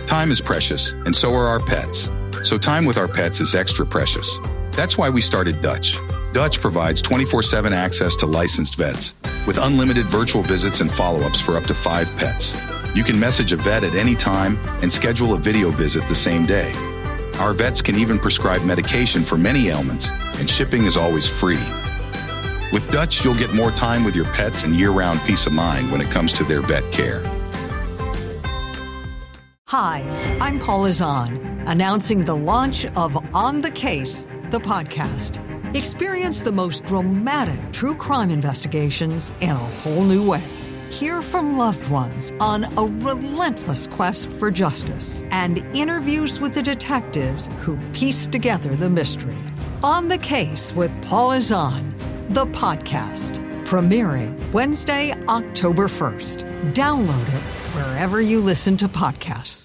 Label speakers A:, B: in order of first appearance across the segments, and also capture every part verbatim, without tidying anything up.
A: Time is precious, and so are our pets. So time with our pets is extra precious. That's why we started Dutch. Dutch provides twenty-four seven access to licensed vets with unlimited virtual visits and follow-ups for up to five pets. You can message a vet at any time and schedule a video visit the same day. Our vets can even prescribe medication for many ailments, and shipping is always free. With Dutch, you'll get more time with your pets and year-round peace of mind when it comes to their vet care.
B: Hi, I'm Paula Zahn, announcing the launch of On the Case, the podcast. Experience the most dramatic true crime investigations in a whole new way. Hear from loved ones on a relentless quest for justice and interviews with the detectives who piece together the mystery. On the Case with Paula Zahn, the podcast, premiering Wednesday, October first. Download it wherever you listen to podcasts.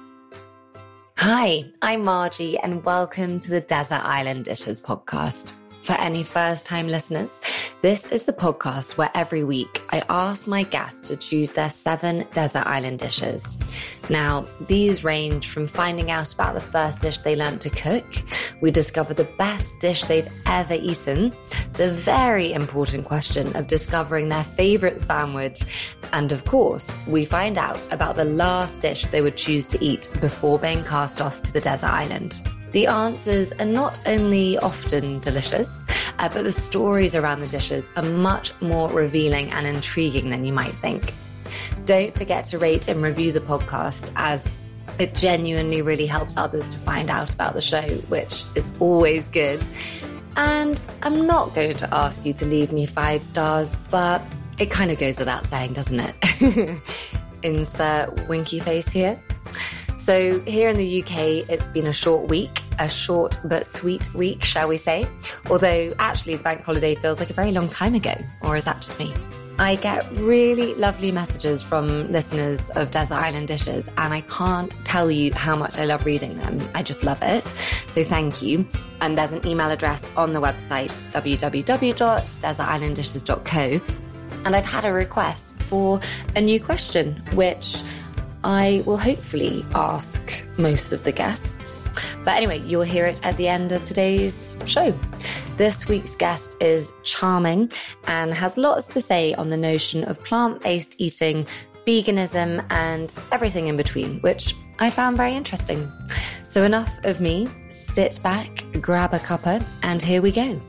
C: Hi, I'm Margie, and welcome to the Desert Island Dishes podcast. For any first-time listeners, this is the podcast where every week I ask my guests to choose their seven desert island dishes. Now, these range from finding out about the first dish they learned to cook, we discover the best dish they've ever eaten, the very important question of discovering their favorite sandwich, and of course, we find out about the last dish they would choose to eat before being cast off to the desert island. The answers are not only often delicious, uh, but the stories around the dishes are much more revealing and intriguing than you might think. Don't forget to rate and review the podcast, as it genuinely really helps others to find out about the show, which is always good. And I'm not going to ask you to leave me five stars, but it kind of goes without saying, doesn't it? Insert winky face here. So here in the U K, it's been a short week, a short but sweet week, shall we say? Although actually the bank holiday feels like a very long time ago, or is that just me? I get really lovely messages from listeners of Desert Island Dishes, and I can't tell you how much I love reading them. I just love it. So thank you. And there's an email address on the website, w w w dot desert island dishes dot co. And I've had a request for a new question, which I will hopefully ask most of the guests. But anyway, you'll hear it at the end of today's show. This week's guest is charming and has lots to say on the notion of plant-based eating, veganism, and everything in between, which I found very interesting. So enough of me. Sit back, grab a cuppa, and here we go.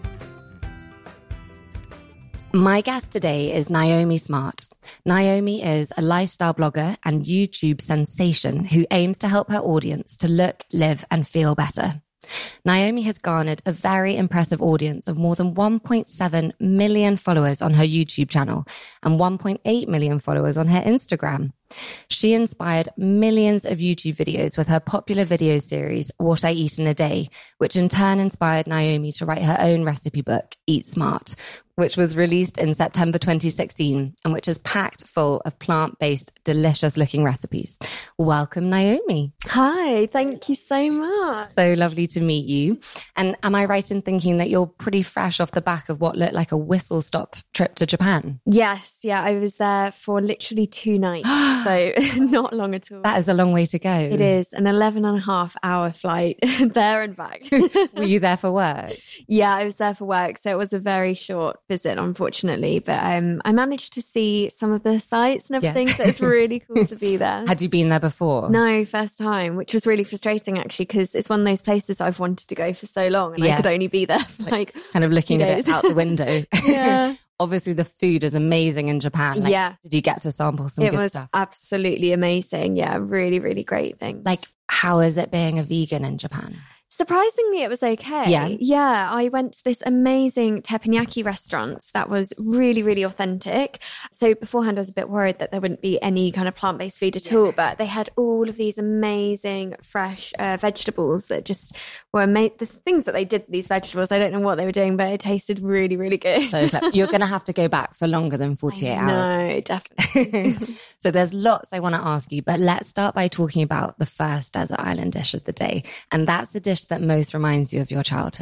C: My guest today is Naomi Smart. Naomi is a lifestyle blogger and YouTube sensation who aims to help her audience to look, live, and feel better. Naomi has garnered a very impressive audience of more than one point seven million followers on her YouTube channel and one point eight million followers on her Instagram. She inspired millions of YouTube videos with her popular video series, What I Eat in a Day, which in turn inspired Naomi to write her own recipe book, Eat Smart, which was released in September twenty sixteen and which is packed full of plant-based, delicious-looking recipes. Welcome, Naomi.
D: Hi, thank you so much.
C: So lovely to meet you. And am I right in thinking that you're pretty fresh off the back of what looked like a whistle-stop trip to Japan?
D: Yes, yeah, I was there for literally two nights, so not long at all.
C: That is a long way to go.
D: It is, an eleven and a half hour flight there and back.
C: Were you there for work?
D: Yeah, I was there for work, so it was a very short visit, unfortunately, but um, I managed to see some of the sites and everything, yeah. So it's really cool to be there.
C: Had you been there before?
D: No, first time, which was really frustrating actually, because it's one of those places I've wanted to go for so long, and yeah. I could only be there for like, like
C: kind of looking at it out the window.
D: Yeah.
C: Obviously, the food is amazing in Japan. Like,
D: yeah.
C: Did you get to sample some
D: it
C: good
D: was
C: stuff?
D: Absolutely amazing. Yeah, really, really great things.
C: Like, how is it being a vegan in Japan?
D: Surprisingly, it was okay.
C: Yeah.
D: Yeah. I went to this amazing teppanyaki restaurant that was really, really authentic. So beforehand, I was a bit worried that there wouldn't be any kind of plant-based food at yeah. all, but they had all of these amazing fresh uh, vegetables that just were made, the things that they did with these vegetables, I don't know what they were doing, but it tasted really, really good.
C: So you're going to have to go back for longer than forty-eight hours.
D: No, definitely.
C: So there's lots I want to ask you, but let's start by talking about the first desert island dish of the day. And that's the dish that most reminds you of your childhood.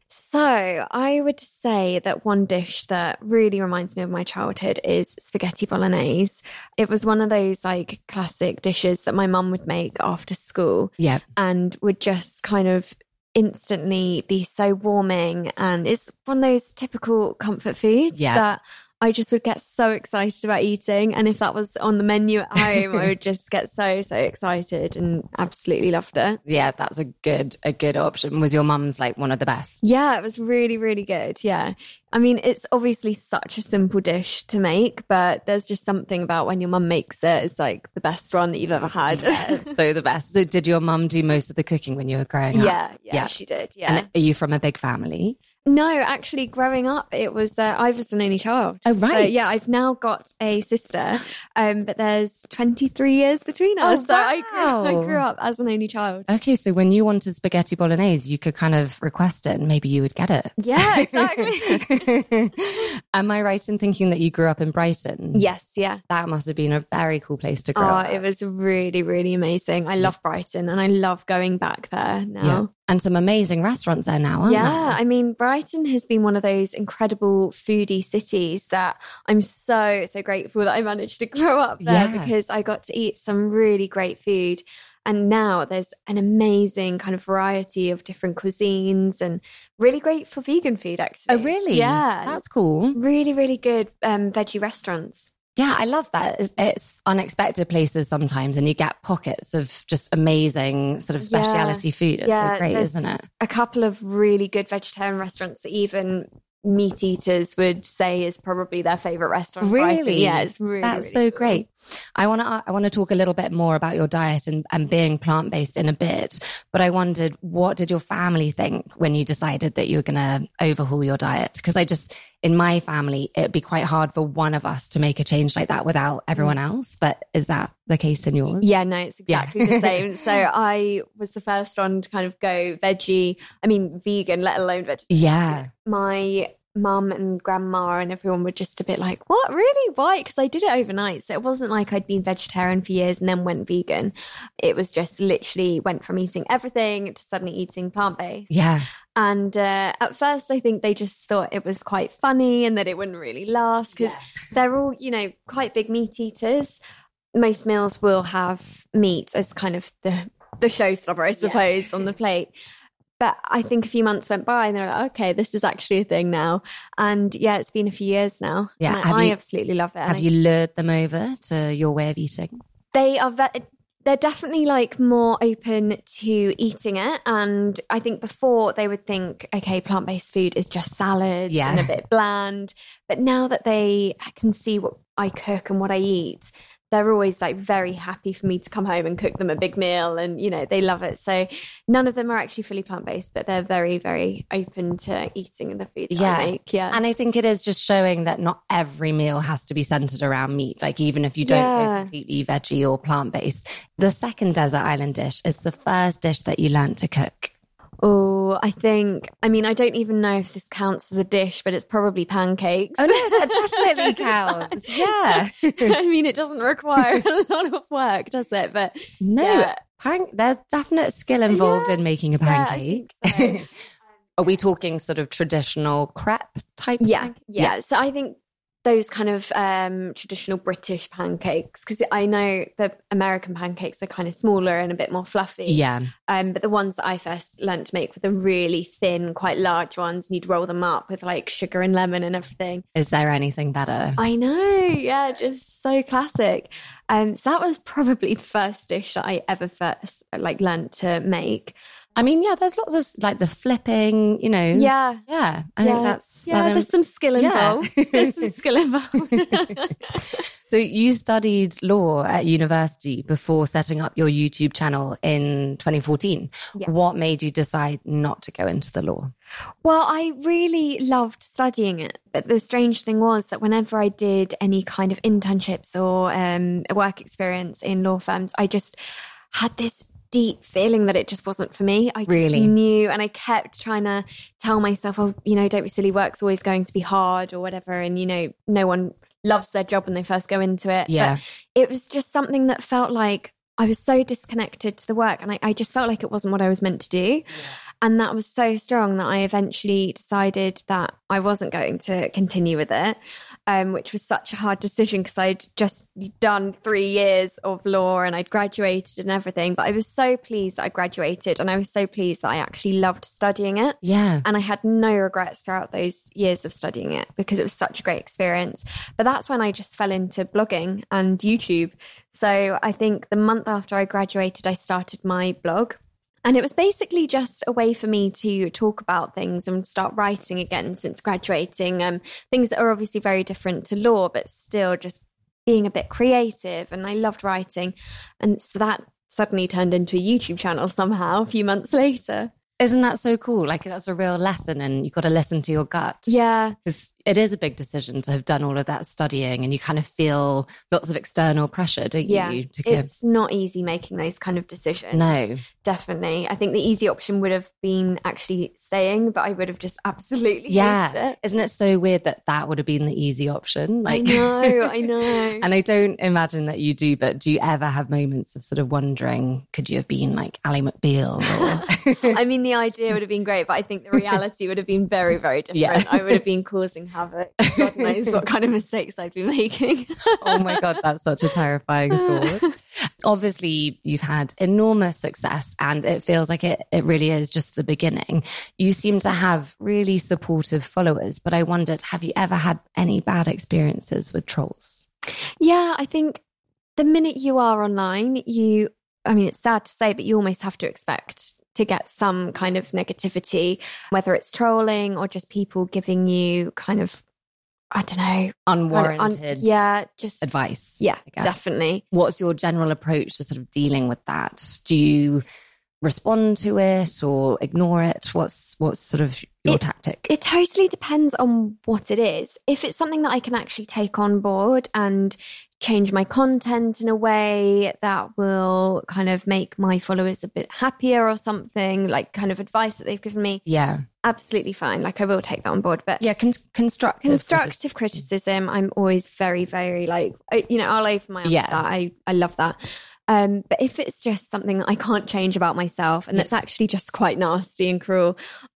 D: So I would say that one dish that really reminds me of my childhood is spaghetti bolognese. It was one of those like classic dishes that my mum would make after school.
C: Yeah.
D: And would just kind of instantly be so warming. And it's one of those typical comfort foods
C: yeah.
D: that I just would get so excited about eating. And if that was on the menu at home, I would just get so, so excited and absolutely loved it.
C: Yeah, that's a good, a good option. Was your mum's like one of the best?
D: Yeah, it was really, really good. Yeah. I mean, it's obviously such a simple dish to make, but there's just something about when your mum makes it, it's like the best one that you've ever had.
C: Yeah, so the best. So did your mum do most of the cooking when you were growing up?
D: Yeah, yeah, yeah. she did. Yeah.
C: And are you from a big family?
D: No, actually, growing up, it was uh, I was an only child.
C: Oh, right.
D: So, yeah, I've now got a sister, um, but there's twenty-three years between us.
C: Oh,
D: so I grew,
C: wow.
D: I grew up as an only child.
C: Okay, so when you wanted spaghetti bolognese, you could kind of request it and maybe you would get it.
D: Yeah, exactly.
C: Am I right in thinking that you grew up in Brighton?
D: Yes, yeah.
C: That must have been a very cool place to grow
D: oh,
C: up.
D: It was really, really amazing. I love Brighton and I love going back there now.
C: Yeah. And some amazing restaurants there now, aren't
D: yeah,
C: there?
D: I mean, Brighton has been one of those incredible foodie cities that I'm so, so grateful that I managed to grow up there
C: Yeah.
D: because I got to eat some really great food. And now there's an amazing kind of variety of different cuisines and really great for vegan food, actually.
C: Oh, really?
D: Yeah.
C: That's cool.
D: Really, really good um, veggie restaurants.
C: Yeah, I love that. It's, it's unexpected places sometimes and you get pockets of just amazing sort of speciality
D: yeah.
C: food. It's
D: yeah,
C: so great, isn't it?
D: A couple of really good vegetarian restaurants that even meat eaters would say is probably their favourite restaurant.
C: Really?
D: Yeah, it's really,
C: That's
D: really
C: so
D: cool.
C: great. I want to I want to talk a little bit more about your diet and, and being plant-based in a bit, but I wondered, what did your family think when you decided that you were going to overhaul your diet? Because I just, in my family, it'd be quite hard for one of us to make a change like that without everyone else. But is that the case in yours?
D: Yeah, no, it's exactly
C: Yeah.
D: the same. So I was the first one to kind of go veggie, I mean, vegan, let alone vegetarian.
C: Yeah.
D: My mum and grandma and everyone were just a bit like, what, really? Why? Because I did it overnight. So it wasn't like I'd been vegetarian for years and then went vegan. It was just literally went from eating everything to suddenly eating plant-based.
C: Yeah.
D: And uh, at first, I think they just thought it was quite funny and that it wouldn't really last because
C: Yeah.
D: they're all, you know, quite big meat eaters. Most meals will have meat as kind of the, the showstopper, I suppose, on the plate. But I think a few months went by and they're like, okay, this is actually a thing now. And yeah, it's been a few years now.
C: Yeah.
D: And
C: Have
D: I, I
C: you-
D: absolutely love it. And
C: Have
D: I-
C: you lured them over to your way of eating?
D: they are ve- they're definitely like more open to eating it. And I think before they would think, okay, plant-based food is just salads
C: Yeah.
D: and a bit bland. But now that they can see what I cook and what I eat, they're always like very happy for me to come home and cook them a big meal, and you know, they love it. So none of them are actually fully plant-based, but they're very, very open to eating the food that
C: Yeah.
D: I make. Yeah.
C: And I think it is just showing that not every meal has to be centered around meat. Like even if you don't
D: Yeah.
C: go completely veggie or plant-based. The second desert island dish is the first dish that you learned to cook.
D: Oh, I think, I mean, I don't even know if this counts as a dish, but it's probably pancakes.
C: Oh, no, that definitely counts. Yeah.
D: I mean, it doesn't require a lot of work, does it? But
C: No,
D: yeah.
C: pan- there's definite skill involved
D: Yeah.
C: in making a
D: Yeah, I
C: pancake.
D: think so.
C: Are we talking sort of traditional crepe type?
D: Yeah,
C: pancake?
D: yeah. So I think those kind of um, traditional British pancakes, because I know the American pancakes are kind of smaller and a bit more fluffy.
C: Yeah.
D: Um, but the ones that I first learned to make were the really thin, quite large ones, and you'd roll them up with like sugar and lemon and everything.
C: Is there anything better?
D: I know, yeah, just so classic. Um, so that was probably the first dish that I ever first like learned to make.
C: I mean, yeah, there's lots of like the flipping, you know.
D: Yeah.
C: Yeah. I
D: yeah.
C: think that's.
D: yeah,
C: um,
D: there's some skill
C: yeah.
D: involved. There's some skill involved.
C: So you studied law at university before setting up your YouTube channel in twenty fourteen.
D: Yeah.
C: What made you decide not to go into the law?
D: Well, I really loved studying it. But the strange thing was that whenever I did any kind of internships or um, a work experience in law firms, I just had this deep feeling that it just wasn't for me. I just
C: Really?
D: knew, and I kept trying to tell myself, oh, you know, don't be silly, work's always going to be hard or whatever. And, you know, no one loves their job when they first go into it.
C: Yeah.
D: But it was just something that felt like I was so disconnected to the work, and I, I just felt like it wasn't what I was meant to do. And that was so strong that I eventually decided that I wasn't going to continue with it, um, which was such a hard decision because I'd just done three years of law and I'd graduated and everything. But I was so pleased that I graduated, and I was so pleased that I actually loved studying it.
C: Yeah.
D: And I had no regrets throughout those years of studying it because it was such a great experience. But that's when I just fell into blogging and YouTube. So I think the month after I graduated, I started my blog. And it was basically just a way for me to talk about things and start writing again since graduating. Um, things that are obviously very different to law, but still just being a bit creative. And I loved writing. And so that suddenly turned into a YouTube channel somehow a few months later.
C: Isn't that so cool? Like, that's a real lesson, and you've got to listen to your gut.
D: Yeah.
C: Because it is a big decision to have done all of that studying, and you kind of feel lots of external pressure, don't
D: yeah.
C: you? To give...
D: It's not easy making those kind of decisions.
C: No.
D: Definitely. I think the easy option would have been actually staying, but I would have just absolutely
C: yeah.
D: hated it.
C: Isn't it so weird that that would have been the easy option?
D: Like, I know, I know.
C: And I don't imagine that you do, but do you ever have moments of sort of wondering, could you have been like Ally McBeal? Or...
D: I mean, the idea would have been great, but I think the reality would have been very, very different.
C: Yeah.
D: I would have been causing havoc. God knows what kind of mistakes I'd be making.
C: Oh my God, that's such a terrifying thought. Obviously, you've had enormous success, and it feels like it, it really is just the beginning. You seem to have really supportive followers, but I wondered, have you ever had any bad experiences with trolls?
D: Yeah, I think the minute you are online, you, I mean, it's sad to say, but you almost have to expect to get some kind of negativity, whether it's trolling or just people giving you kind of, I don't know,
C: unwarranted
D: un- yeah, just
C: advice.
D: Yeah, definitely.
C: What's your general approach to sort of dealing with that? Do you respond to it or ignore it? What's what's sort of your
D: it,
C: tactic?
D: It totally depends on what it is. If it's something that I can actually take on board and change my content in a way that will kind of make my followers a bit happier or something, like kind of advice that they've given me.
C: Yeah.
D: Absolutely fine. Like, I will take that on board. But
C: yeah, con- constructive.
D: Constructive criticism, I'm always very, very like, you know, I'll open my arms
C: yeah.
D: to that. I, I love that. Um, but if it's just something that I can't change about myself and that's actually just quite nasty and cruel,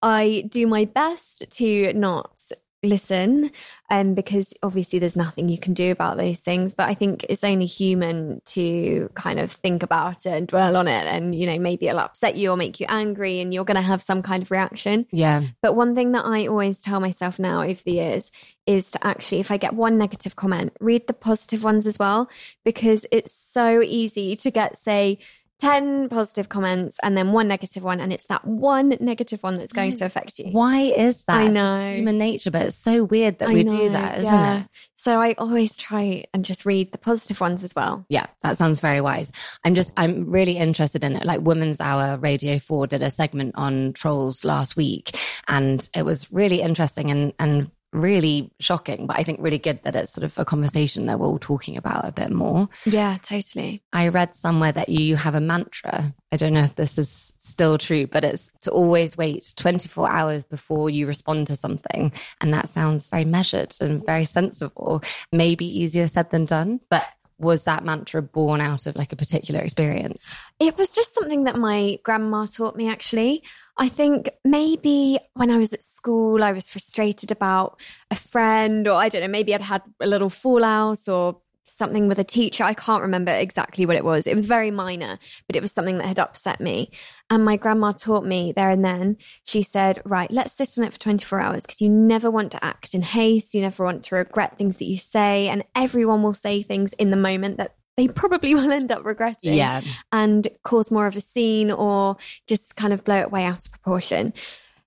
D: I do my best to not listen, um, because obviously there's nothing you can do about those things. But I think it's only human to kind of think about it and dwell on it. And, you know, maybe it'll upset you or make you angry and you're going to have some kind of reaction.
C: Yeah.
D: But one thing that I always tell myself now over the years is to actually, if I get one negative comment, read the positive ones as well, because it's so easy to get, say, ten positive comments and then one negative one, and it's that one negative one that's going to affect you.
C: Why is that?
D: I know.
C: It's human nature, but it's so weird that
D: I
C: we
D: know,
C: do that, isn't
D: yeah.
C: it?
D: So I always try and just read the positive ones as well.
C: Yeah, that sounds very wise. I'm just, I'm really interested in it. Like Women's Hour Radio four did a segment on trolls last week, and it was really interesting and, and really shocking, but I think really good that it's sort of a conversation that we're all talking about a bit more.
D: Yeah, totally.
C: I read somewhere that you have a mantra. I don't know if this is still true, but it's to always wait twenty-four hours before you respond to something. And that sounds very measured and very sensible. Maybe easier said than done, but was that mantra born out of like a particular experience?
D: It was just something that my grandma taught me, actually. I think maybe when I was at school, I was frustrated about a friend, or I don't know, maybe I'd had a little fallout or something with a teacher. I can't remember exactly what it was. It was very minor, but it was something that had upset me. And my grandma taught me there and then, she said, right, let's sit on it for twenty-four hours, because you never want to act in haste. You never want to regret things that you say. And everyone will say things in the moment that they probably will end up regretting,
C: yeah.
D: and cause more of a scene or just kind of blow it way out of proportion.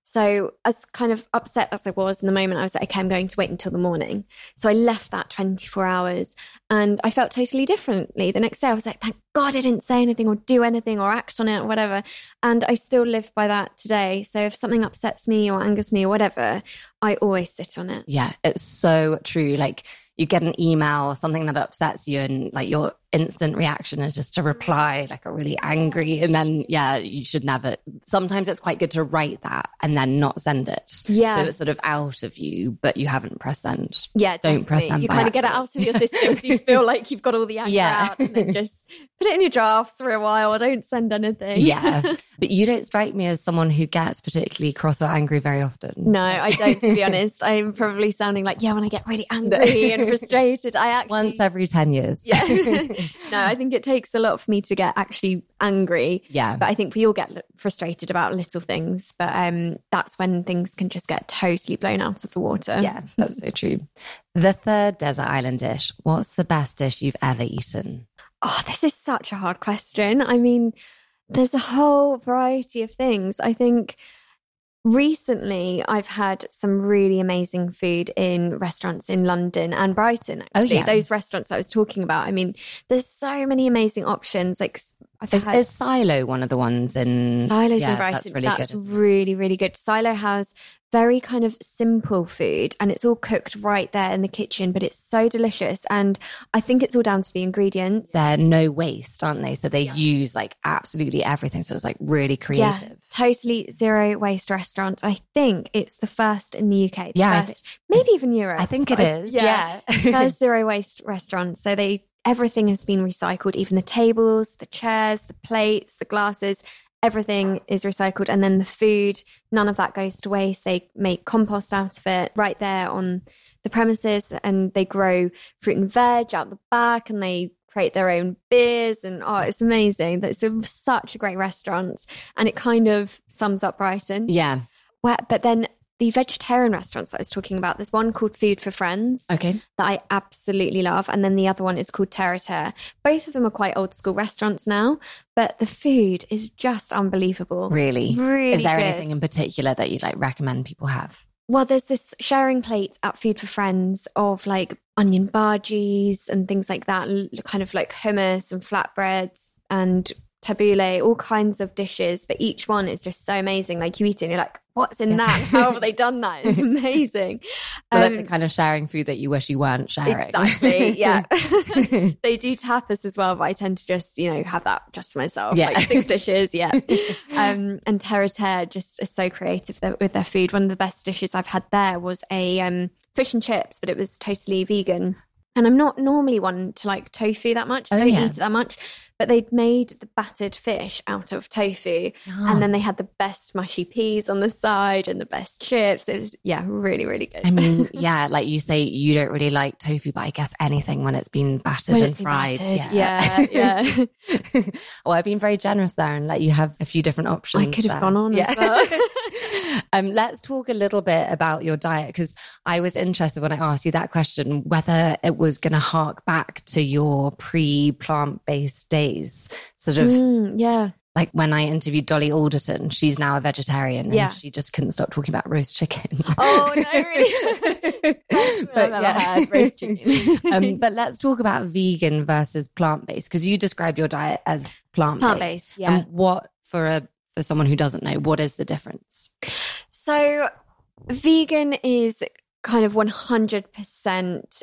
D: So as kind of upset as I was in the moment, I was like, okay, I'm going to wait until the morning. So I left that twenty-four hours and I felt totally differently. The next day I was like, thank God I didn't say anything or do anything or act on it or whatever. And I still live by that today. So if something upsets me or angers me or whatever, I always sit on it.
C: Yeah, it's so true. Like, you get an email or something that upsets you, and like your instant reaction is just to reply like a really angry, and then yeah, you should never. Sometimes it's quite good to write that and then not send it.
D: Yeah.
C: So it's sort of out of you, but you haven't pressed send.
D: Yeah,
C: don't
D: definitely.
C: press send.
D: You kind of get it out of your system, so you feel like you've got all the anger
C: Yeah.
D: out, and then just put it in your drafts for a while. I don't send anything.
C: Yeah, but you don't strike me as someone who gets particularly cross or angry very often.
D: No, I don't, to be honest. I'm probably sounding like, yeah, when I get really angry and frustrated, I actually...
C: Once every ten years.
D: Yeah. No, I think it takes a lot for me to get actually angry.
C: Yeah.
D: But I think we all get frustrated about little things. But um, that's when things can just get totally blown out of the water.
C: Yeah, that's so true. The third desert island dish. What's the best dish you've ever eaten?
D: Oh, this is such a hard question. I mean, there's a whole variety of things. I think recently I've had some really amazing food in restaurants in London and Brighton, actually.
C: Oh, yeah.
D: Those restaurants I was talking about. I mean, there's so many amazing options. Like, I've
C: Is,
D: had...
C: is Silo one of the ones in...
D: Silo's
C: yeah,
D: in Brighton.
C: That's really
D: that's
C: good.
D: really, really good. Silo has very kind of simple food, and it's all cooked right there in the kitchen, but it's so delicious. And I think it's all down to the ingredients.
C: They're no waste, aren't they? So they
D: Yeah.
C: use like absolutely everything. So it's like really creative.
D: Yeah, totally zero waste restaurant. I think it's the first in the U K. The
C: Yeah, I
D: first, maybe even Europe.
C: I think it
D: I-
C: is.
D: Yeah.
C: Yeah.
D: First zero waste restaurant. So they everything has been recycled, even the tables, the chairs, the plates, the glasses. Everything is recycled. And then the food, none of that goes to waste. They make compost out of it right there on the premises, and they grow fruit and veg out the back, and they create their own beers. And oh, it's amazing. That's a, such a great restaurant. And it kind of sums up Brighton.
C: Yeah.
D: Well, but then the vegetarian restaurants that I was talking about, there's one called Food for Friends
C: Okay.
D: that I absolutely love. And then the other one is called Terre Terre. Both of them are quite old school restaurants now, but the food is just unbelievable.
C: Really?
D: Really
C: Is there
D: good.
C: anything in particular that you'd like recommend people have?
D: Well, there's this sharing plate at Food for Friends of like onion bhajis and things like that, l- kind of like hummus and flatbreads and tabbouleh, all kinds of dishes, but each one is just so amazing. Like you eat it and you're like, what's in
C: Yeah.
D: that? How have they done that? It's amazing.
C: So like
D: Um,
C: the kind of sharing food that you wish you weren't sharing.
D: Exactly, yeah. They do tapas as well, but I tend to just, you know, have that just for myself.
C: Yeah.
D: Like six dishes, yeah. Um, and Terre Terre just is so creative th- with their food. One of the best dishes I've had there was a um, fish and chips, but it was totally vegan. And I'm not normally one to like tofu that much. I
C: Oh,
D: don't
C: yeah.
D: eat it that much. But they'd made the battered fish out of tofu.
C: Oh.
D: And then they had the best mushy peas on the side and the best chips. It was, yeah, really, really good.
C: I mean, yeah, like you say, you don't really like tofu, but I guess anything when it's been battered
D: When
C: and
D: it's been
C: fried.
D: battered,
C: Yeah,
D: yeah, yeah.
C: Well, I've been very generous there and let you have a few different options.
D: I could have
C: there.
D: gone on
C: Yeah.
D: as well.
C: um, let's talk a little bit about your diet, because I was interested when I asked you that question, whether it was going to hark back to your pre-plant-based days. Sort of
D: Mm, yeah.
C: like when I interviewed Dolly Alderton, she's now a vegetarian and
D: Yeah.
C: she just couldn't stop talking about roast chicken.
D: Oh, no, really? I've ever had roast chicken.
C: um, but let's talk about vegan versus plant-based, because you describe your diet as plant-based.
D: Plant-based, yeah.
C: And what, for a for someone who doesn't know, what is the difference?
D: So vegan is kind of one hundred percent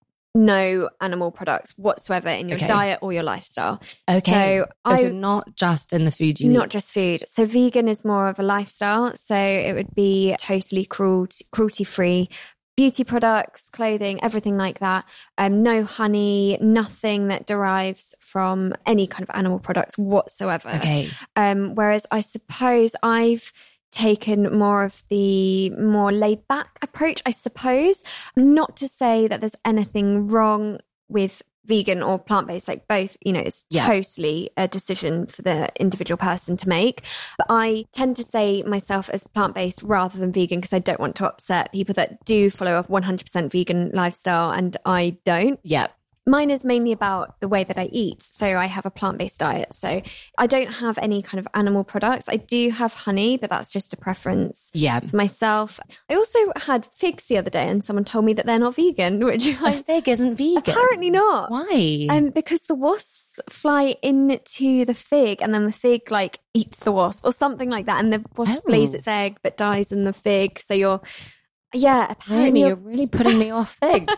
D: no animal products whatsoever in your
C: Okay.
D: diet or your lifestyle.
C: Okay.
D: So
C: Oh,
D: I...
C: so not just in the food you
D: Not
C: eat.
D: just food. So vegan is more of a lifestyle. So it would be totally cruelty, cruelty-free beauty products, clothing, everything like that. Um, no honey, nothing that derives from any kind of animal products whatsoever.
C: Okay.
D: Um, whereas I suppose I've taken more of the more laid back approach, I suppose. Not to say that there's anything wrong with vegan or plant-based, like both, you know, it's
C: Yeah.
D: totally a decision for the individual person to make. But I tend to say myself as plant-based rather than vegan because I don't want to upset people that do follow a one hundred percent vegan lifestyle and I don't.
C: Yeah.
D: Mine is mainly about the way that I eat. So I have a plant-based diet. So I don't have any kind of animal products. I do have honey, but that's just a preference
C: Yeah.
D: for myself. I also had figs the other day and someone told me that they're not vegan, which
C: A
D: I
C: fig isn't vegan.
D: apparently not.
C: Why?
D: Um, because the wasps fly into the fig and then the fig like eats the wasp or something like that. And the wasp
C: Oh.
D: lays its egg but dies in the fig. So you're Yeah, apparently.
C: Amy, you're really putting me off things.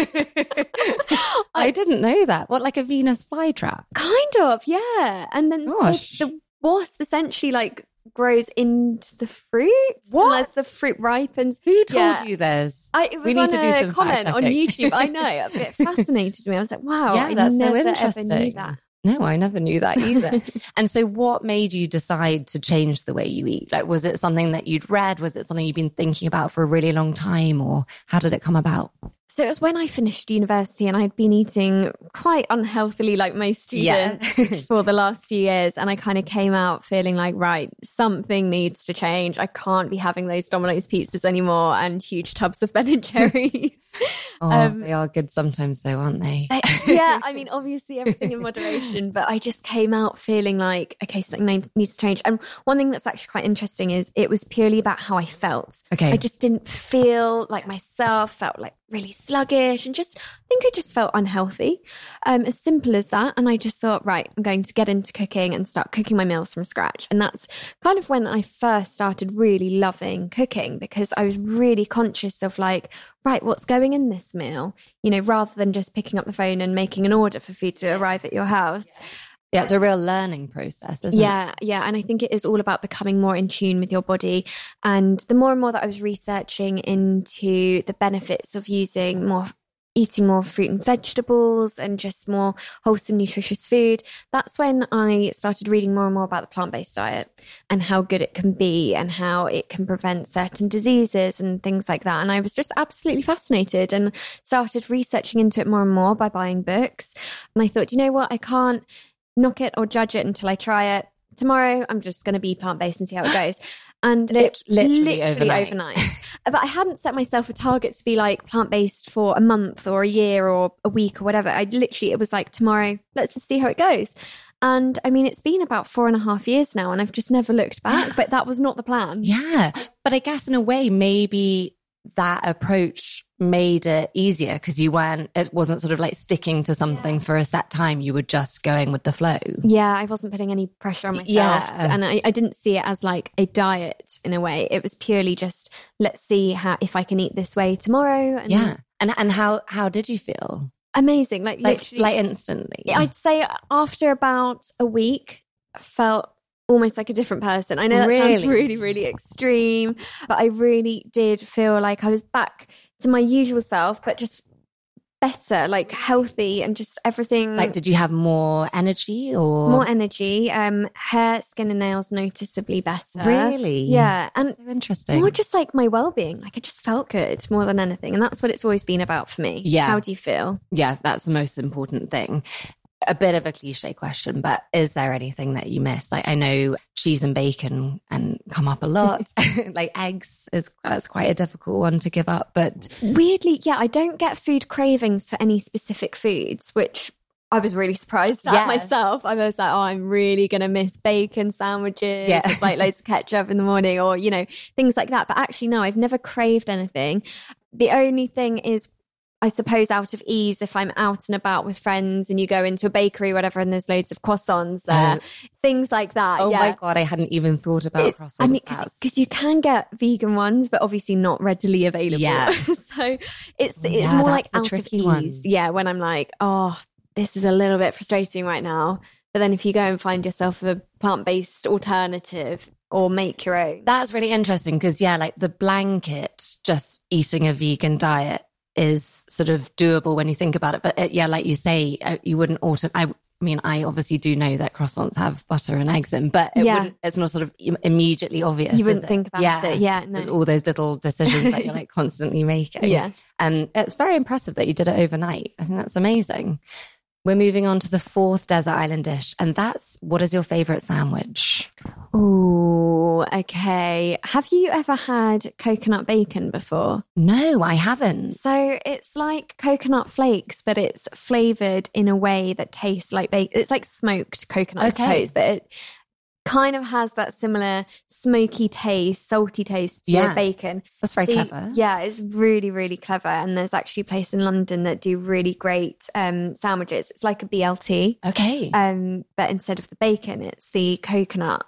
C: I didn't know that. What, like a Venus flytrap?
D: Kind of, yeah. And then so the wasp essentially like grows into the fruit.
C: What?
D: As the fruit ripens.
C: Who told
D: yeah.
C: you this?
D: I, it was
C: we need
D: on
C: to do
D: a
C: some
D: comment on YouTube. I know. It fascinated me. I was like, wow,
C: yeah,
D: I
C: that's
D: never
C: so interesting.
D: ever knew that.
C: No, I never knew that either. And so what made you decide to change the way you eat? Like, was it something that you'd read? Was it something you've been thinking about for a really long time? Or how did it come about?
D: So it was when I finished university and I'd been eating quite unhealthily like most students yeah. for the last few years. And I kind of came out feeling like, right, something needs to change. I can't be having those Domino's pizzas anymore and huge tubs of Ben and Jerry's.
C: Oh, um, they are good sometimes though, aren't they?
D: uh, yeah, I mean, obviously everything in moderation, but I just came out feeling like, okay, something needs to change. And one thing that's actually quite interesting is it was purely about how I felt.
C: Okay.
D: I just didn't feel like myself, felt like really sluggish and just, I think I just felt unhealthy. Um, as simple as that. And I just thought, right, I'm going to get into cooking and start cooking my meals from scratch. And that's kind of when I first started really loving cooking, because I was really conscious of like, right, what's going in this meal? You know, rather than just picking up the phone and making an order for food to arrive at your house.
C: Yeah, it's a real learning process, isn't
D: yeah,
C: it?
D: Yeah, yeah. And I think it is all about becoming more in tune with your body. And the more and more that I was researching into the benefits of using more, eating more fruit and vegetables and just more wholesome, nutritious food, that's when I started reading more and more about the plant-based diet and how good it can be and how it can prevent certain diseases and things like that. And I was just absolutely fascinated and started researching into it more and more by buying books. And I thought, you know what, I can't knock it or judge it until I try it. Tomorrow, I'm just going to be plant-based and see how it goes. And
C: Lit-
D: it,
C: literally,
D: literally
C: overnight.
D: overnight. But I hadn't set myself a target to be like plant-based for a month or a year or a week or whatever. I literally, it was like, tomorrow, let's just see how it goes. And I mean, it's been about four and a half years now and I've just never looked back, but that was not the plan.
C: Yeah. But I guess in a way, maybe that approach made it easier because you weren't, it wasn't sort of like sticking to something yeah. for a set time. You were just going with the flow.
D: Yeah, I wasn't putting any pressure on myself.
C: Yeah.
D: And I, I didn't see it as like a diet in a way. It was purely just, let's see how, if I can eat this way tomorrow. And
C: yeah. And and how, how did you feel?
D: Amazing. Like,
C: like,
D: literally,
C: like instantly.
D: I'd say after about a week, I felt almost like a different person. I know that
C: really?
D: sounds really, really extreme, but I really did feel like I was back to my usual self, but just better, like healthy and just everything.
C: Like, did you have more energy or?
D: More energy, um, hair, skin and nails noticeably better.
C: Really?
D: Yeah. And
C: so interesting.
D: More just like my well-being. Like I just felt good more than anything. And that's what it's always been about for me.
C: Yeah.
D: How do you feel?
C: Yeah, that's the most important thing. A bit of a cliche question, but is there anything that you miss? Like, I know cheese and bacon and come up a lot. Like eggs is that's quite a difficult one to give up. But
D: weirdly, yeah, I don't get food cravings for any specific foods, which I was really surprised at yeah. myself. I was like, oh, I'm really going to miss bacon sandwiches,
C: yeah.
D: with like loads of ketchup in the morning or, you know, things like that. But actually, no, I've never craved anything. The only thing is, I suppose out of ease, if I'm out and about with friends and you go into a bakery or whatever and there's loads of croissants there, oh. things like that.
C: Oh
D: yeah.
C: my God, I hadn't even thought about it's, croissants.
D: I mean, because you can get vegan ones, but obviously not readily available.
C: Yeah.
D: So it's it's
C: yeah,
D: more like out
C: tricky
D: of
C: one.
D: ease. Yeah, when I'm like, oh, this is a little bit frustrating right now. But then if you go and find yourself a plant-based alternative or make your own.
C: That's really interesting because, yeah, like the blanket, just eating a vegan diet is sort of doable when you think about it. But uh, yeah, like you say, uh, you wouldn't auto. I, I mean, I obviously do know that croissants have butter and eggs in, but it
D: yeah.
C: wouldn't, it's not sort of immediately obvious.
D: You wouldn't
C: is
D: think
C: it?
D: about
C: yeah.
D: it. Yeah. No.
C: There's all those little decisions that you're like constantly making.
D: Yeah.
C: And it's very impressive that you did it overnight. I think that's amazing. We're moving on to the fourth desert island dish, and that's, what is your favorite sandwich?
D: Oh, okay. Have you ever had coconut bacon before?
C: No, I haven't.
D: So it's like coconut flakes, but it's flavored in a way that tastes like bacon. It's like smoked coconut,
C: okay.
D: I suppose, but it kind of has that similar smoky taste, salty taste to
C: yeah.
D: your bacon.
C: That's very
D: so
C: clever.
D: You, yeah, it's really, really clever. And there's actually a place in London that do really great um, sandwiches. It's like a B L T.
C: Okay.
D: Um, but instead of the bacon, it's the coconut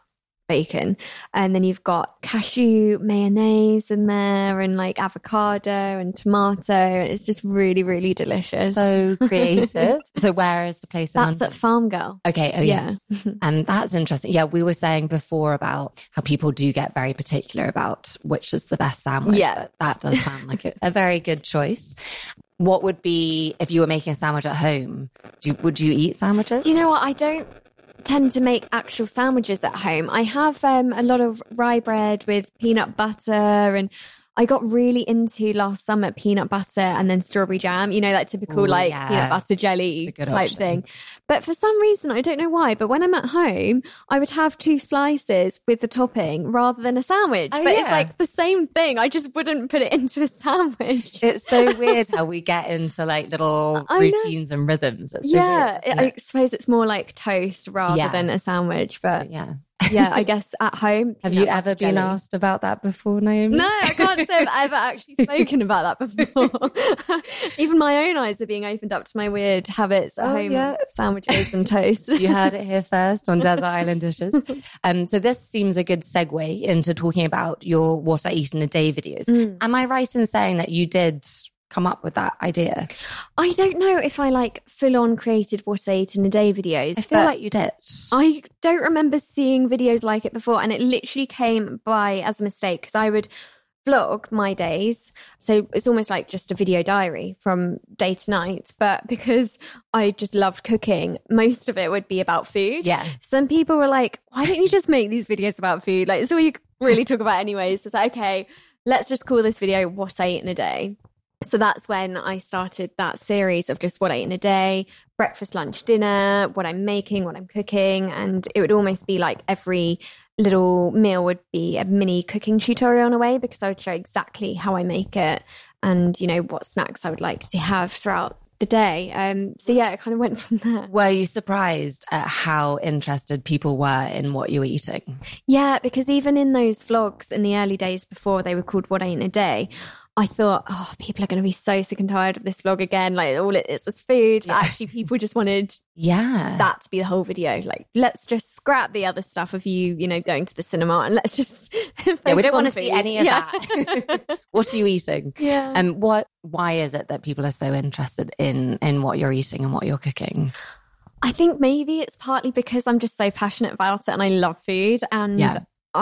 D: bacon. And then you've got cashew mayonnaise in there and like avocado and tomato. It's just really, really delicious.
C: So creative. So where is the place in
D: That's
C: London?
D: at Farm Girl.
C: Okay. Oh yeah.
D: Yeah.
C: And that's interesting. Yeah. We were saying before about how people do get very particular about which is the best sandwich.
D: Yeah.
C: But that does sound like a, a very good choice. What would be, if you were making a sandwich at home, do you, would you eat sandwiches?
D: Do you know what? I don't tend to make actual sandwiches at home. I have um, a lot of rye bread with peanut butter, and I got really into last summer peanut butter and then strawberry jam, you know, that typical
C: Ooh,
D: like
C: yeah.
D: peanut butter jelly
C: It's a good
D: type
C: option.
D: thing. But for some reason, I don't know why, but when I'm at home, I would have two slices with the topping rather than a sandwich.
C: Oh,
D: but it's
C: yeah.
D: like the same thing. I just wouldn't put it into a sandwich.
C: It's so weird how we get into like little
D: I know.
C: routines and rhythms. It's so
D: yeah,
C: weird, isn't
D: I
C: it?
D: suppose it's more like toast rather
C: Yeah.
D: than a sandwich. But
C: Yeah.
D: yeah, I guess at home.
C: Have
D: peanut
C: you
D: butter
C: ever been
D: jelly.
C: asked about that before, Naomi?
D: No, I can't say I've ever actually spoken about that before. Even my own eyes are being opened up to my weird habits at
C: Oh,
D: home,
C: yeah.
D: of sandwiches and toast.
C: You heard it here first on Desert Island Dishes. Um, so this seems a good segue into talking about your What I Eat in a Day videos.
D: Mm.
C: Am I right in saying that you did come up with that idea?
D: I don't know if I like full on created What I Eat in a Day videos.
C: I feel
D: but
C: like you did.
D: I don't remember seeing videos like it before, and it literally came by as a mistake because I would vlog my days. So it's almost like just a video diary from day to night. But because I just loved cooking, most of it would be about food.
C: Yeah.
D: Some people were like, why don't you just make these videos about food? Like, it's all you really talk about anyways. So it's like, okay, let's just call this video What I Eat in a Day. So that's when I started that series of just what I eat in a day, breakfast, lunch, dinner, what I'm making, what I'm cooking. And it would almost be like every little meal would be a mini cooking tutorial in a way, because I would show exactly how I make it and, you know, what snacks I would like to have throughout the day. Um, so yeah, it kind of went from there.
C: Were you surprised at how interested people were in what you were eating?
D: Yeah, because even in those vlogs in the early days before they were called What I Eat in a Day, I thought, oh, people are going to be so sick and tired of this vlog again. Like, all it is is food.
C: Yeah.
D: But actually, people just wanted
C: Yeah.
D: that to be the whole video. Like, let's just scrap the other stuff of you, you know, going to the cinema, and let's just
C: Yeah, we don't want
D: want
C: to see any of that. What are you eating?
D: Yeah.
C: And what? Why is it that people are so interested in in what you're eating and what you're cooking?
D: I think maybe it's partly because I'm just so passionate about it and I love food, and
C: Yeah.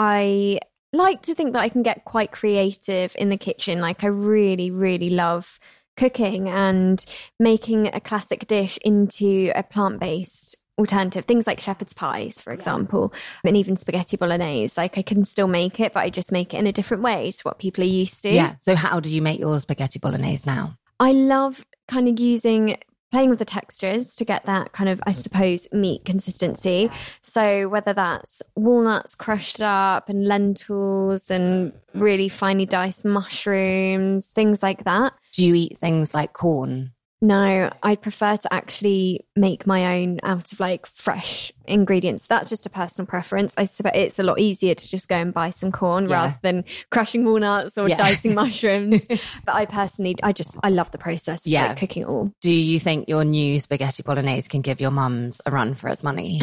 D: I like to think that I can get quite creative in the kitchen. Like, I really, really love cooking and making a classic dish into a plant-based alternative. Things like shepherd's pies, for example, and even spaghetti bolognese. Like, I can still make it, but I just make it in a different way to what people are used to.
C: Yeah. So how do you make your spaghetti bolognese now?
D: I love kind of using playing with the textures to get that kind of, I suppose, meat consistency. So whether that's walnuts crushed up and lentils and really finely diced mushrooms, things like that.
C: Do you eat things like corn?
D: No, I prefer to actually make my own out of like fresh ingredients. That's just a personal preference. I suppose it's a lot easier to just go and buy some corn
C: Yeah.
D: rather than crushing walnuts or
C: Yeah.
D: dicing mushrooms. But I personally, I just, I love the process of
C: Yeah.
D: like cooking it all.
C: Do you think your new spaghetti bolognese can give your mums a run for its money?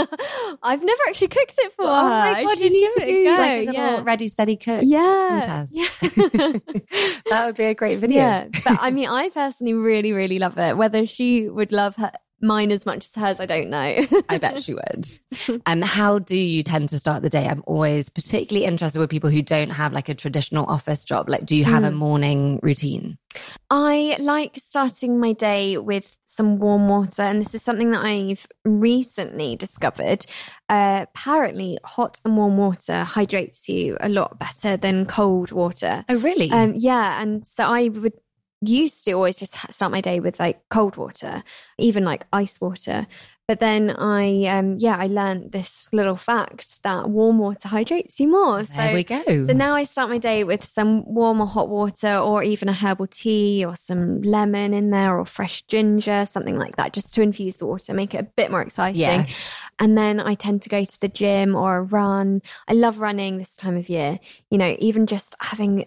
D: I've never actually cooked it for
C: Oh
D: her.
C: my
D: I
C: God,
D: should
C: you need to
D: give it
C: do
D: go.
C: like a little
D: yeah.
C: ready, steady cook
D: Yeah.
C: contest.
D: Yeah.
C: That would be a great video.
D: Yeah. But I mean, I personally really, really love it. Whether she would love her, mine as much as hers, I don't know.
C: I bet she would. And how do you tend to start the day? I'm always particularly interested with people who don't have like a traditional office job. Like, do you have a morning routine?
D: I like starting my day with some warm water, and this is something that I've recently discovered. Uh, apparently, hot and warm water hydrates you a lot better than cold water.
C: Oh, really?
D: Um, yeah, and so I would used to always just ha- start my day with like cold water, even like ice water. But then I, um, yeah, I learned this little fact that warm water hydrates you more.
C: there
D: so,
C: we go.
D: So now I start my day with some warm or hot water, or even a herbal tea, or some lemon in there, or fresh ginger, something like that, just to infuse the water, make it a bit more exciting.
C: Yeah.
D: And then I tend to go to the gym or a run. I love running this time of year. You know, even just having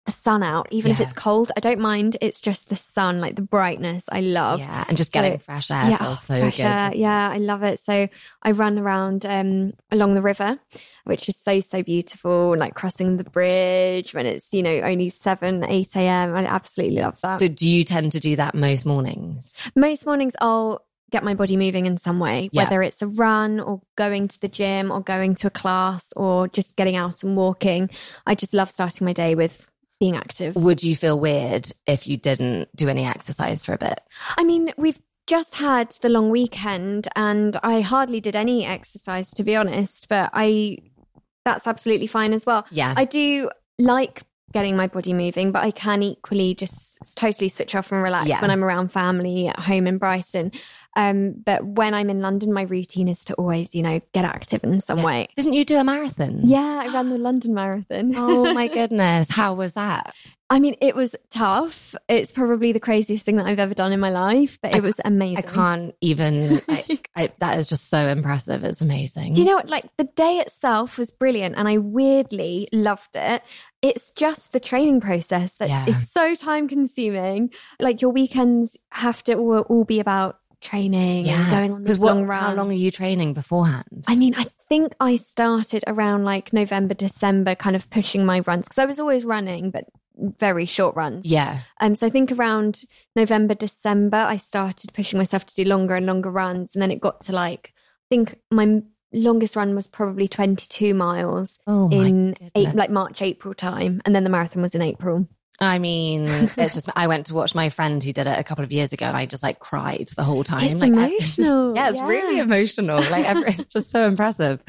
D: the sun out, even
C: yeah.
D: if it's cold. I don't mind. It's just the sun, like the brightness I love.
C: Yeah, and just
D: so,
C: getting fresh air
D: yeah,
C: feels so
D: fresh
C: good.
D: Air, yeah, I love it. So I run around um, along the river, which is so, so beautiful, like crossing the bridge when it's, you know, only seven, eight a.m. I absolutely love that.
C: So do you tend to do that most mornings?
D: Most mornings I'll get my body moving in some way,
C: Yeah.
D: whether it's a run or going to the gym or going to a class or just getting out and walking. I just love starting my day with being active.
C: Would you feel weird if you didn't do any exercise for a bit?
D: I mean, we've just had the long weekend and I hardly did any exercise, to be honest, but I that's absolutely fine as well.
C: Yeah.
D: I do like getting my body moving, but I can equally just totally switch off and relax
C: Yeah.
D: when I'm around family at home in Brighton. Um, but when I'm in London, my routine is to always, you know, get active in some
C: Yeah.
D: way.
C: Didn't you do a marathon?
D: Yeah, I ran the London Marathon.
C: Oh my goodness. How was that?
D: I mean, it was tough. It's probably the craziest thing that I've ever done in my life, but it
C: I-
D: was amazing.
C: I can't even, like, I, that is just so impressive. It's amazing.
D: Do you know what? Like the day itself was brilliant and I weirdly loved it. It's just the training process that
C: Yeah.
D: is so time consuming. Like your weekends have to all, all be about training and going on these
C: Because
D: long runs.
C: how long are you training beforehand?
D: I mean, I think I started around like November, December, kind of pushing my runs because I was always running, but very short runs.
C: yeah.
D: Um, so I think around November, December, I started pushing myself to do longer and longer runs. And then it got to like, I think my longest run was probably twenty-two miles
C: Oh my
D: in
C: goodness.
D: eight, like March, April time. And then the marathon was in April.
C: I mean, it's just, I went to watch my friend who did it a couple of years ago and I just like cried the whole time.
D: It's
C: like, I- it's just-
D: emotional,
C: yeah, it's
D: yeah.
C: really emotional. Like every- it's just so impressive.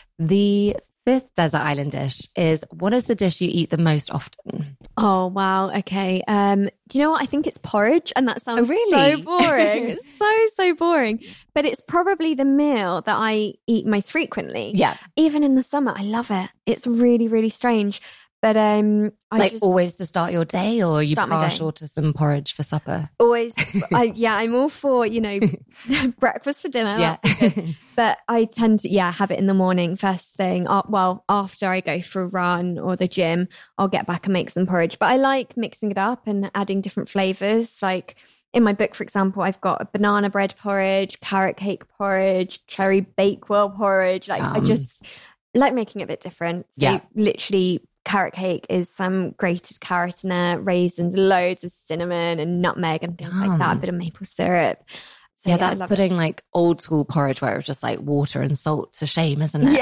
C: The fifth desert island dish is, what is the dish you eat the most often?
D: Oh, wow. Okay. Um, do you know what? I think it's porridge. And that sounds
C: Oh, really?
D: so boring. It's so, so boring. But it's probably the meal that I eat most frequently.
C: Yeah.
D: Even in the summer, I love it. It's really, really strange. But um, I
C: Like
D: just
C: always to start your day, or are you
D: Start my day.
C: partial to some porridge for supper?
D: always, I, yeah, I'm all for, you know, breakfast for dinner.
C: Yeah.
D: That's good. But I tend to, yeah, have it in the morning first thing. Uh, well, after I go for a run or the gym, I'll get back and make some porridge. But I like mixing it up and adding different flavors. Like in my book, for example, I've got a banana bread porridge, carrot cake porridge, cherry bakewell porridge. Like I
C: Um.
D: just like making it a bit different. So
C: Yeah.
D: literally carrot cake is some grated carrot in there, raisins, loads of cinnamon and nutmeg and things like that, a
C: Yum.
D: bit of maple syrup. So,
C: Yeah,
D: I
C: that's
D: love
C: putting like old school porridge where it was just like water and salt to shame, isn't it?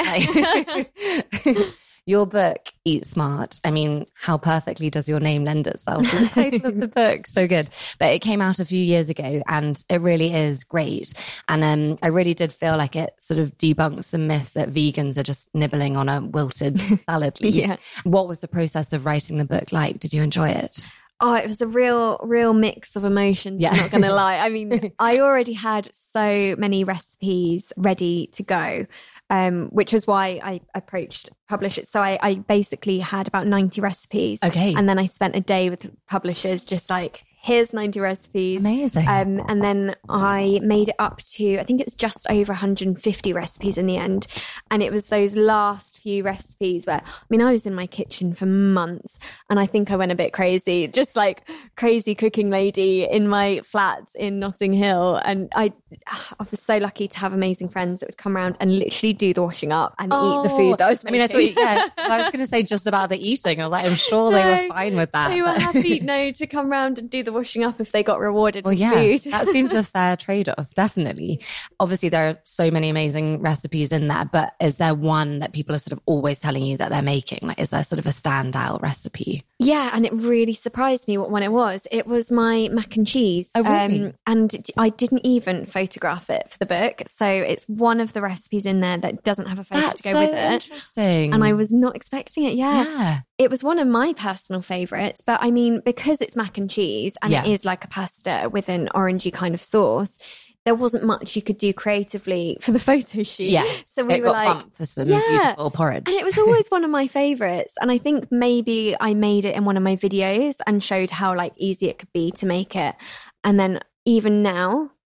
D: Yeah.
C: Like- your book, Eat Smart. I mean, how perfectly does your name lend itself to the title of the book? So good. But it came out a few years ago and it really is great. And um, I really did feel like it sort of debunks the myth that vegans are just nibbling on a wilted salad leaf.
D: Yeah.
C: What was the process of writing the book like? Did you enjoy it?
D: Oh, it was a real, real mix of emotions.
C: Yeah.
D: I'm not going to lie. I mean, I already had so many recipes ready to go, um, which was why I approached publishers. So I, I basically had about ninety recipes.
C: Okay.
D: And then I spent a day with publishers just like, here's ninety recipes.
C: Amazing.
D: Um, and then I made it up to, I think it was just over one hundred fifty recipes in the end. And it was those last few recipes where, I mean, I was in my kitchen for months and I think I went a bit crazy, just like crazy cooking lady in my flat in Notting Hill. And I, I was so lucky to have amazing friends that would come around and literally do the washing up and eat the food that I was
C: I mean, I
D: making.
C: thought, yeah, I was going to say just about the eating. I was like, I'm sure they
D: No,
C: were fine with that.
D: They were
C: but-
D: happy, no, to come round and do the washing up if they got rewarded
C: Well,
D: with
C: yeah,
D: food.
C: that seems a fair trade-off, definitely. Obviously, there are so many amazing recipes in there, but is there one that people are sort of always telling you that they're making? Like, is there sort of a standout recipe?
D: Yeah, and it really surprised me what one it was. It was my mac and cheese.
C: Oh, really?
D: Um, and I didn't even photograph it for the book. So it's one of the recipes in there that doesn't have a photo
C: That's
D: to go
C: so
D: with it.
C: interesting.
D: And I was not expecting it. Yeah.
C: yeah.
D: It was one of my personal favourites. But I mean, because it's mac and cheese and
C: Yeah.
D: it is like a pasta with an orangey kind of sauce, there wasn't much you could do creatively for the photo shoot.
C: Yeah.
D: So we
C: it
D: were
C: got
D: like,
C: bumped for some
D: Yeah.
C: beautiful porridge.
D: and it was always one of my favorites. And I think maybe I made it in one of my videos and showed how like easy it could be to make it. And then even now,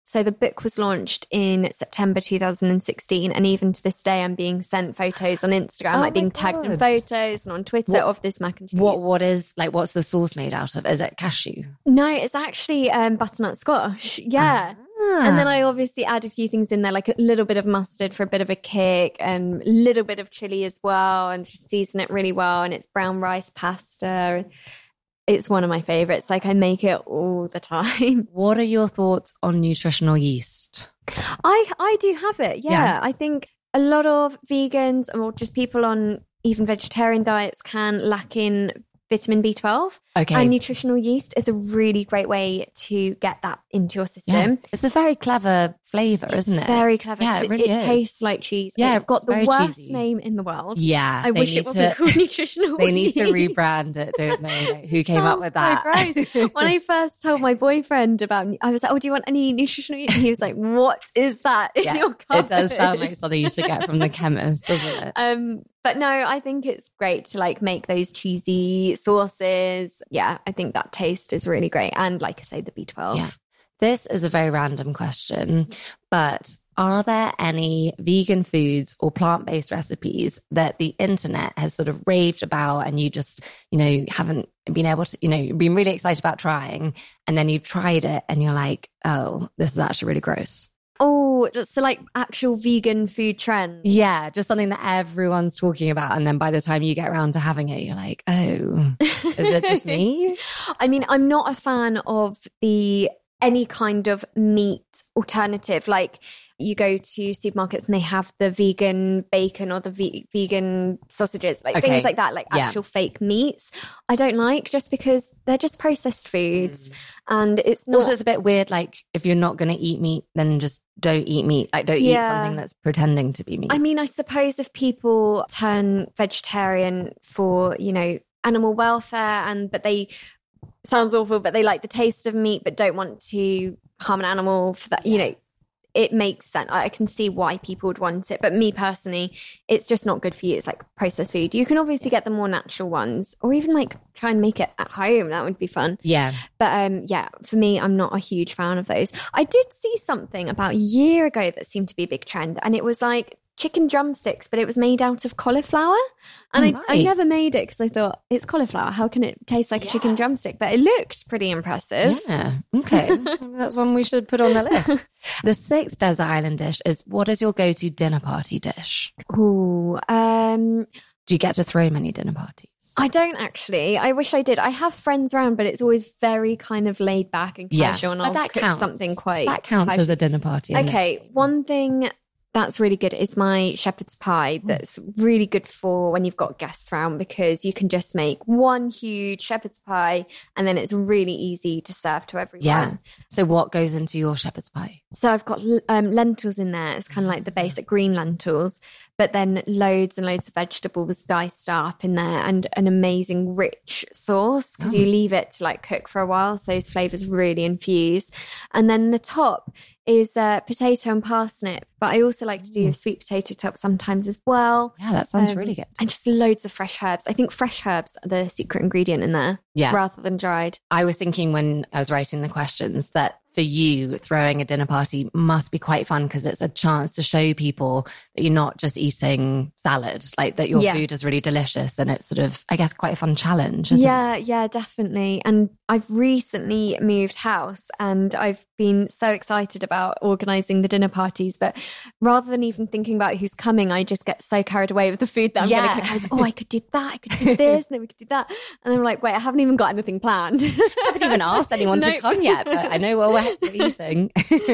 D: So the book was launched in September two thousand sixteen, and even to this day I'm being sent photos on Instagram,
C: oh
D: like being tagged in photos and on Twitter what, of this mac and cheese.
C: What what is like what's the sauce made out of? Is it cashew?
D: No, it's actually um, butternut squash. Yeah. Ah. And then I obviously add a few things in there, like a little bit of mustard for a bit of a kick and a little bit of chili as well, and just season it really well. And it's brown rice pasta. It's one of my favorites. Like I make it all the time.
C: What are your thoughts on nutritional yeast?
D: I I do have it. Yeah. yeah. I think a lot of vegans or just people on even vegetarian diets can lack in vitamin B twelve.
C: Okay.
D: And nutritional yeast is a really great way to get that into your system.
C: Yeah. It's a very clever flavour,
D: it's
C: isn't it?
D: Very clever.
C: Yeah, it really
D: it, it
C: is.
D: tastes like cheese.
C: Yeah,
D: it's got
C: it's
D: the worst
C: cheesy.
D: name in the world.
C: Yeah.
D: I wish it wasn't
C: to,
D: called nutritional
C: They need
D: yeast.
C: to rebrand it, don't they? Like, who came up with that?
D: So gross. When I first told my boyfriend about, I was like, oh, do you want any nutritional yeast? And he was like, what is that in
C: yeah,
D: your cupboard?
C: It does sound like something you should get from the chemist, doesn't it?
D: Um, but no, I think it's great to like make those cheesy sauces. Yeah, I think that taste is really great. And like I say, the B twelve.
C: Yeah. This is a very random question, but are there any vegan foods or plant-based recipes that the internet has sort of raved about and you just, you know, haven't been able to, you know, been really excited about trying, and then you've tried it and you're like, oh, this is actually really gross?
D: Oh, so like actual vegan food trends.
C: Yeah, just something that everyone's talking about. And then by the time you get around to having it, you're like, oh, is it just me?
D: I mean, I'm not a fan of the any kind of meat alternative. Like you go to supermarkets and they have the vegan bacon or the ve- vegan sausages, like
C: okay.
D: things like that, like
C: yeah.
D: actual fake meats. I don't like, just because they're just processed foods. Mm. And it's not...
C: Also, it's a bit weird, like if you're not going to eat meat, then just don't eat meat. Like don't
D: yeah.
C: eat something that's pretending to be meat.
D: I mean, I suppose if people turn vegetarian for, you know, animal welfare, and but they... sounds awful, but they like the taste of meat but don't want to harm an animal for that, you know, it makes sense. I can see why people would want it, but me personally, it's just not good for you. It's like processed food. You can obviously get the more natural ones, or even like try and make it at home. That would be fun.
C: Yeah.
D: But um, yeah, for me, I'm not a huge fan of those. I did see something about a year ago that seemed to be a big trend, and it was like chicken drumsticks, but it was made out of cauliflower. And
C: oh,
D: I,
C: nice.
D: I never made it because I thought, it's cauliflower. How can it taste like yeah. a chicken drumstick? But it looked pretty impressive.
C: Yeah. Okay. That's one we should put on the list. The sixth desert island dish is, what is your go-to dinner party dish?
D: Ooh, um...
C: Do you get to throw many dinner parties?
D: I don't actually. I wish I did. I have friends around, but it's always very kind of laid back and casual.
C: Yeah,
D: and I'll
C: but that
D: cook
C: counts.
D: something quite...
C: That counts
D: casual.
C: as a dinner party.
D: Okay, one thing that's really good is my shepherd's pie. That's really good for when you've got guests around, because you can just make one huge shepherd's pie and then it's really easy to serve to everyone.
C: Yeah. So what goes into your shepherd's pie?
D: So I've got um, lentils in there. It's kind of like the basic green lentils, but then loads and loads of vegetables diced up in there, and an amazing rich sauce, because oh. you leave it to like cook for a while, so those flavours really infuse. And then the top is uh, potato and parsnip, but I also like to do a sweet potato top sometimes as well.
C: Yeah, that sounds
D: um,
C: really good.
D: And just loads of fresh herbs. I think fresh herbs are the secret ingredient in there,
C: yeah,
D: rather than dried.
C: I was thinking when I was writing the questions that for you, throwing a dinner party must be quite fun, because it's a chance to show people that you're not just eating salad, like that your
D: yeah.
C: food is really delicious, and it's sort of, I guess, quite a fun challenge, isn't
D: yeah,
C: it?
D: Yeah, definitely. And I've recently moved house, and I've been so excited about organising the dinner parties, but rather than even thinking about who's coming, I just get so carried away with the food that I'm
C: yeah.
D: going to cook. I was, oh, I could do that, I could do this, and then we could do that. And I'm like, wait, I haven't even got anything planned.
C: I haven't even asked anyone
D: nope.
C: to come yet, but I know what we're eating.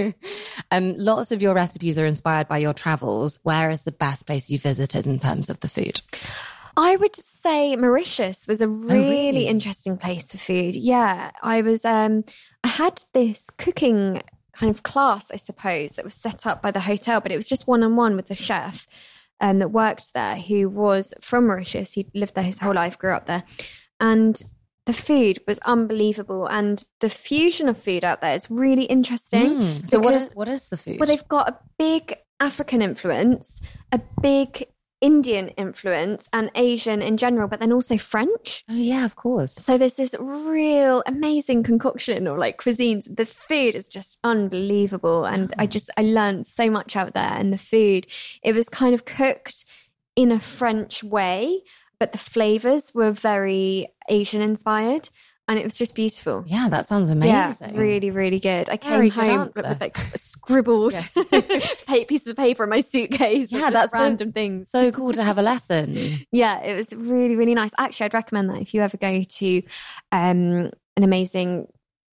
C: um, lots of your recipes are inspired by your travels. Where is the best place you visited in terms of the food?
D: I would say Mauritius was a really,
C: oh, really?
D: interesting place for food. Yeah, I was, um, I had this cooking kind of class, I suppose, that was set up by the hotel, but it was just one-on-one with the chef um, that worked there, who was from Mauritius. He'd lived there his whole life, grew up there. And the food was unbelievable, and the fusion of food out there is really interesting.
C: Mm. So what is what is the food?
D: Well, they've got a big African influence, a big Indian influence and Asian in general, but then also French.
C: Oh yeah, of course.
D: So there's this real amazing concoction or like cuisines. The food is just unbelievable. And I just, I learned so much out there. And the food, it was kind of cooked in a French way, but the flavors were very Asian inspired. And it was just beautiful.
C: Yeah, that sounds amazing.
D: Yeah, really, really good. I came
C: Very
D: home
C: good
D: with like scribbled yeah. pieces of paper in my suitcase.
C: Yeah, that's
D: random
C: so,
D: things.
C: So cool to have a lesson.
D: Yeah, it was really, really nice. Actually, I'd recommend that if you ever go to um, an amazing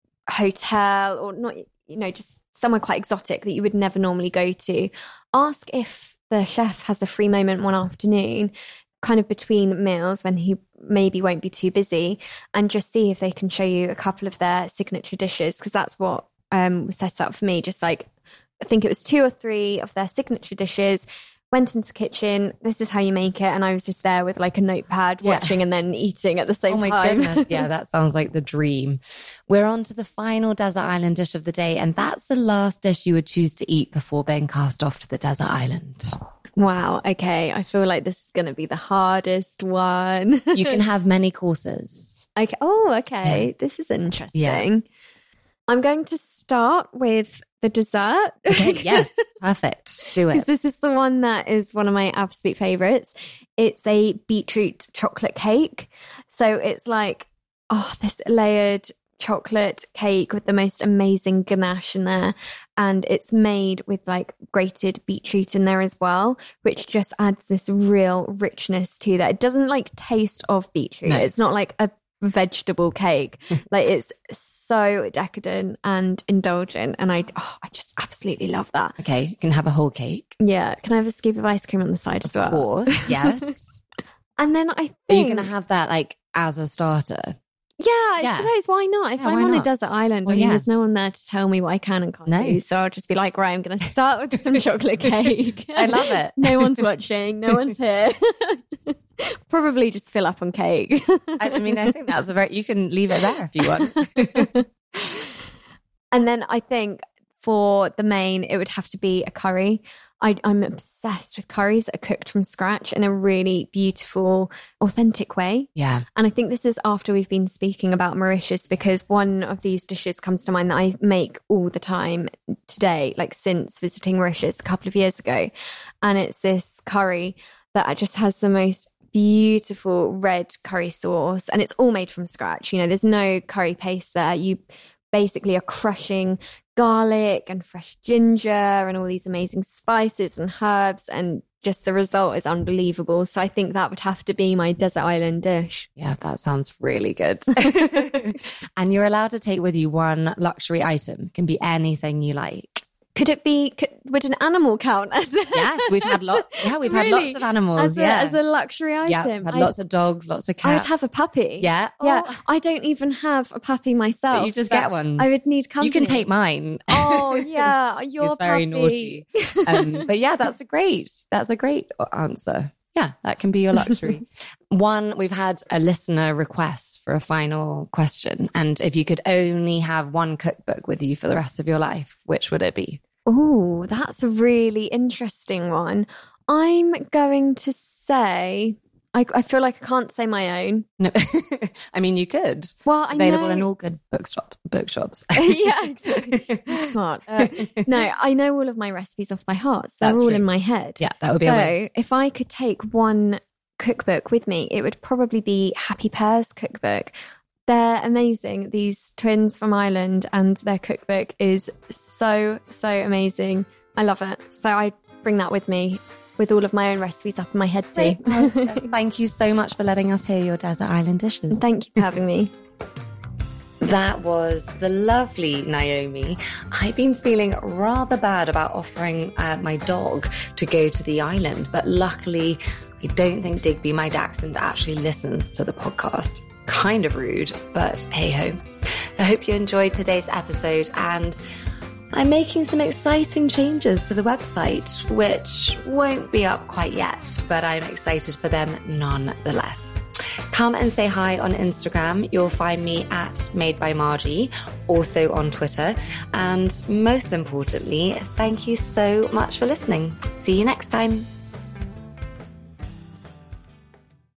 D: hotel or not, you know, just somewhere quite exotic that you would never normally go to, ask if the chef has a free moment one afternoon, kind of between meals when he maybe won't be too busy, and just see if they can show you a couple of their signature dishes, because that's what um, was set up for me. Just like, I think it was two or three of their signature dishes, went into the kitchen, this is how you make it, and I was just there with like a notepad yeah. watching and then eating at the same time. Oh my
C: time. Goodness, yeah, that sounds like the dream. We're on to the final desert island dish of the day, and that's the last dish you would choose to eat before being cast off to the desert island.
D: Wow, okay. I feel like this is going to be the hardest one.
C: You can have many courses.
D: Okay. Oh, okay. Yeah. This is interesting. Yeah. I'm going to start with the dessert.
C: Okay, yes, perfect. Do it.
D: This is the one that is one of my absolute favorites. It's a beetroot chocolate cake. So it's like, oh, this layered chocolate cake with the most amazing ganache in there, and it's made with like grated beetroot in there as well, which just adds this real richness to that. It doesn't like taste of beetroot. No. It's not like a vegetable cake. Like, it's so decadent and indulgent, and I oh, I just absolutely love that.
C: Okay, you can have a whole cake.
D: Yeah, can I have a scoop of ice cream on the side
C: of
D: as well?
C: Of course, yes.
D: And then I think,
C: are you gonna have that like as a starter?
D: Yeah, I
C: yeah.
D: suppose, why not? If
C: yeah,
D: I'm on
C: not?
D: a desert island,
C: well,
D: I mean,
C: yeah.
D: there's no one there to tell me what I can and can't
C: no.
D: do. So I'll just be like, right, I'm going to start with some chocolate cake.
C: I love it.
D: No one's watching. No one's here. Probably just fill up on cake.
C: I, I mean, I think that's a very, you can leave it there if you want.
D: And then I think for the main, it would have to be a curry. I, I'm obsessed with curries that are cooked from scratch in a really beautiful, authentic way.
C: Yeah.
D: And I think this is after we've been speaking about Mauritius, because one of these dishes comes to mind that I make all the time today, like since visiting Mauritius a couple of years ago. And it's this curry that just has the most beautiful red curry sauce. And it's all made from scratch. You know, there's no curry paste there. You basically are crushing garlic and fresh ginger and all these amazing spices and herbs, and just the result is unbelievable. So I think that would have to be my desert island dish.
C: Yeah, that sounds really good. And you're allowed to take with you one luxury item. It can be anything you like.
D: Could it be, could, would an animal count as a,
C: yes, we've had lots. Yeah, we've
D: really?
C: had lots of animals.
D: As a,
C: yeah.
D: as a luxury item.
C: Yeah, we've had
D: I'd,
C: lots of dogs, lots of cats.
D: I'd have a puppy.
C: Yeah.
D: Yeah.
C: Oh.
D: I don't even have a puppy myself.
C: But you just get one.
D: I would need company.
C: You can take mine.
D: Oh, yeah. Your
C: It's very
D: puppy.
C: naughty. Um, but yeah, that's a great, that's a great answer. Yeah, that can be your luxury. One, we've had a listener request for a final question. And if you could only have one cookbook with you for the rest of your life, which would it be?
D: Oh, that's a really interesting one. I'm going to say, I, I feel like I can't say my own.
C: No, I mean, you could.
D: Well, I
C: Available
D: know...
C: in all good bookshops. bookshops.
D: Yeah, exactly. Smart. Uh, no, I know all of my recipes off by heart. So they're
C: That's
D: all
C: true.
D: in my head.
C: Yeah, that would be
D: so
C: a waste.
D: If I could take one cookbook with me, it would probably be Happy Pears cookbook. They're amazing, these twins from Ireland, and their cookbook is so, so amazing. I love it. So I bring that with me with all of my own recipes up in my head too.
C: Thank you so much for letting us hear your desert island dishes.
D: Thank you for having me.
C: That was the lovely Naomi. I've been feeling rather bad about offering uh, my dog to go to the island, but luckily I don't think Digby, my dachshund, actually listens to the podcast. Kind of rude, but hey-ho. I hope you enjoyed today's episode, and I'm making some exciting changes to the website, which won't be up quite yet, but I'm excited for them nonetheless. Come and say hi on Instagram. You'll find me at Made by Margie, also on Twitter. And most importantly, thank you so much for listening. See you next time.